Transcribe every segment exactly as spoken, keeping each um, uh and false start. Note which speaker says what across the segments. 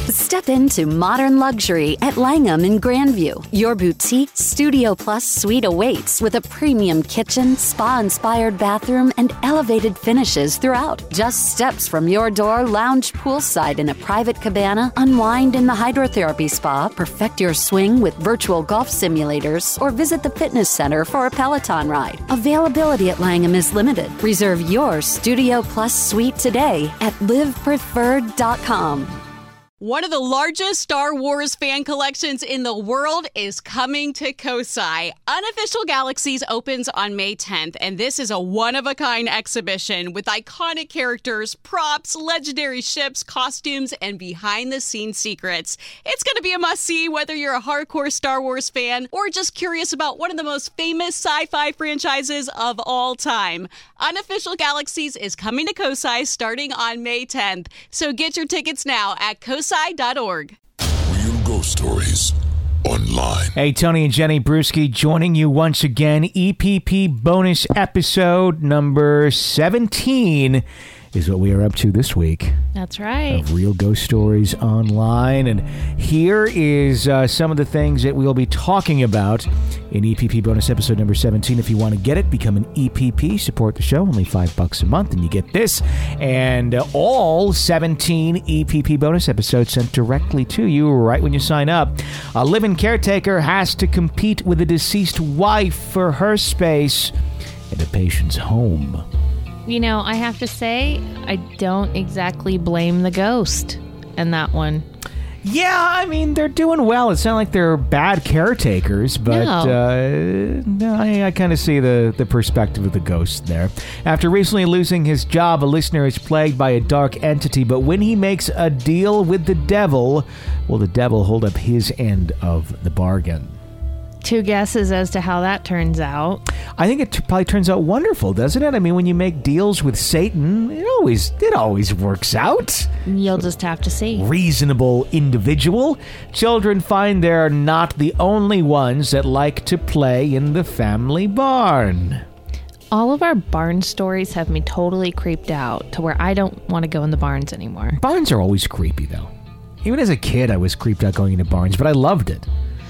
Speaker 1: Step into modern luxury at Langham in Grandview. Your boutique Studio Plus suite awaits with a premium kitchen, spa-inspired bathroom, and elevated finishes throughout. Just steps from your door, lounge poolside in a private cabana, unwind in the hydrotherapy spa, perfect your swing with virtual golf simulators, or visit the fitness center for a Peloton ride. Availability at Langham is limited. Reserve your Studio Plus suite today at live preferred dot com.
Speaker 2: One of the largest Star Wars fan collections in the world is coming to Kosai. Unofficial Galaxies opens on May tenth, and this is a one-of-a-kind exhibition with iconic characters, props, legendary ships, costumes, and behind-the-scenes secrets. It's going to be a must-see whether you're a hardcore Star Wars fan or just curious about one of the most famous sci-fi franchises of all time. Unofficial Galaxies is coming to Kosai starting on May tenth, so get your tickets now at kosai dot org.
Speaker 3: Real Ghost Stories Online.
Speaker 4: Hey, Tony and Jenny Brewski joining you once again. E P P bonus episode number seventeen is what we are up to this week.
Speaker 5: That's right.
Speaker 4: Of Real Ghost Stories Online. And here is uh, some of the things that we'll be talking about in E P P bonus episode number seventeen. If you want to get it, become an E P P, support the show, only five bucks a month, and you get this. And uh, all seventeen E P P bonus episodes sent directly to you right when you sign up. A living caretaker has to compete with a deceased wife for her space in a patient's home.
Speaker 5: You know, I have to say, I don't exactly blame the ghost in that one.
Speaker 4: Yeah, I mean, they're doing well. It's not like they're bad caretakers, but
Speaker 5: No.
Speaker 4: uh, no, I, I kind of see the, the perspective of the ghost there. After recently losing his job, a listener is plagued by a dark entity, but when he makes a deal with the devil, will the devil hold up his end of the bargain?
Speaker 5: Two guesses as to how that turns out.
Speaker 4: I think it t- probably turns out wonderful, doesn't it? I mean, when you make deals with Satan, it always it always works out.
Speaker 5: You'll just have to see.
Speaker 4: Reasonable individual. Children find they're not the only ones that like to play in the family barn.
Speaker 5: All of our barn stories have me totally creeped out to where I don't want to go in the barns anymore.
Speaker 4: Barns are always creepy, though. Even as a kid, I was creeped out going into barns, but I loved it.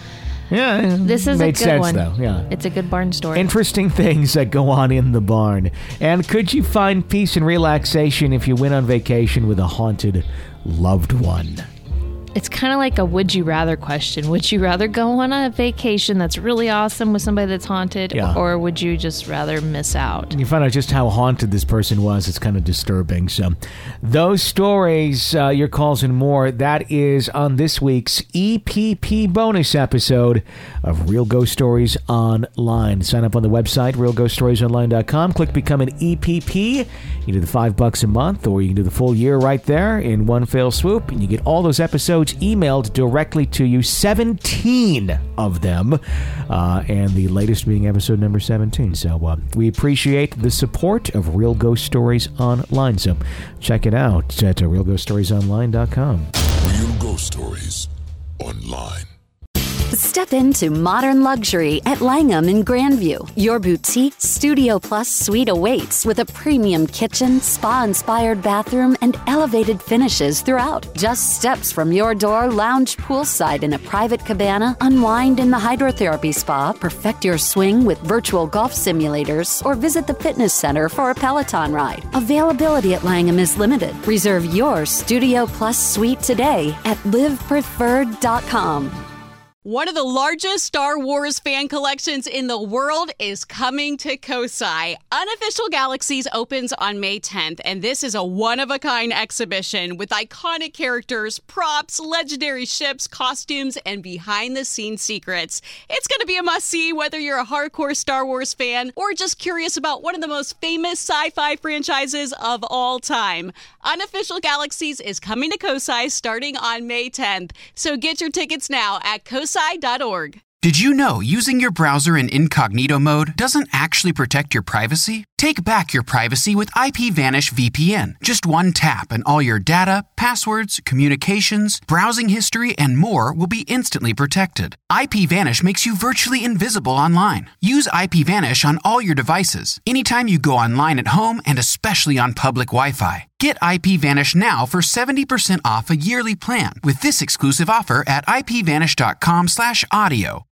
Speaker 4: Yeah,
Speaker 5: This is a
Speaker 4: made
Speaker 5: good
Speaker 4: sense,
Speaker 5: one.
Speaker 4: though. Yeah.
Speaker 5: It's a good barn story.
Speaker 4: Interesting things that go on in the barn. And could you find peace and relaxation if you went on vacation with a haunted loved one?
Speaker 5: It's kind of like a would you rather question. Would you rather go on a vacation that's really awesome with somebody that's haunted,
Speaker 4: Yeah.
Speaker 5: or would you just rather miss out?
Speaker 4: And you find out just how haunted this person was. It's kind of disturbing. So those stories, uh, your calls and more, that is on this week's E P P bonus episode of Real Ghost Stories Online. Sign up on the website, real ghost stories online dot com. Click Become an E P P. You can do the five bucks a month, or you can do the full year right there in one fell swoop. And you get all those episodes emailed directly to you, seventeen of them, uh, and the latest being episode number seventeen. So uh, we appreciate the support of Real Ghost Stories Online. So check it out at uh, real ghost stories online dot com.
Speaker 3: Real Ghost Stories Online.
Speaker 1: Step into modern luxury at Langham in Grandview. Your boutique Studio Plus suite awaits with a premium kitchen, spa-inspired bathroom, and elevated finishes throughout. Just steps from your door, lounge poolside in a private cabana, unwind in the hydrotherapy spa, perfect your swing with virtual golf simulators, or visit the fitness center for a Peloton ride. Availability at Langham is limited. Reserve your Studio Plus suite today at live preferred dot com.
Speaker 2: One of the largest Star Wars fan collections in the world is coming to Kosai. Unofficial Galaxies opens on May tenth, and this is a one-of-a-kind exhibition with iconic characters, props, legendary ships, costumes, and behind-the-scenes secrets. It's going to be a must-see whether you're a hardcore Star Wars fan or just curious about one of the most famous sci-fi franchises of all time. Unofficial Galaxies is coming to Kosai starting on May tenth, so get your tickets now at kosai dot org.
Speaker 6: Did you know using your browser in incognito mode doesn't actually protect your privacy? Take back your privacy with IPVanish V P N. Just one tap and all your data, passwords, communications, browsing history, and more will be instantly protected. IPVanish makes you virtually invisible online. Use IPVanish on all your devices, anytime you go online at home and especially on public Wi-Fi. Get IPVanish now for seventy percent off a yearly plan with this exclusive offer at ipvanish.com slash audio.